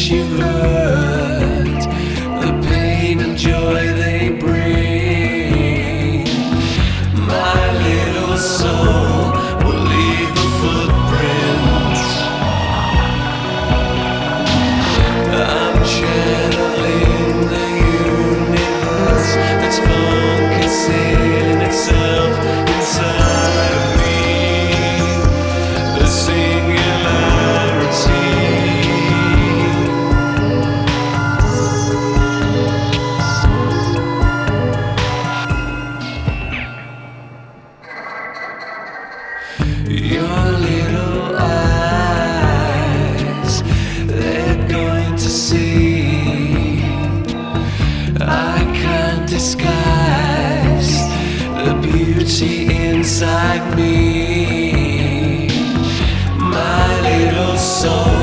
you hurt, the pain and joy they bring. My little soul will leave a footprint. I'm channeling the universe that's focusing itself inside of me. The singularity. Your little eyes, they're going to see. I can't disguise the beauty inside me. My little soul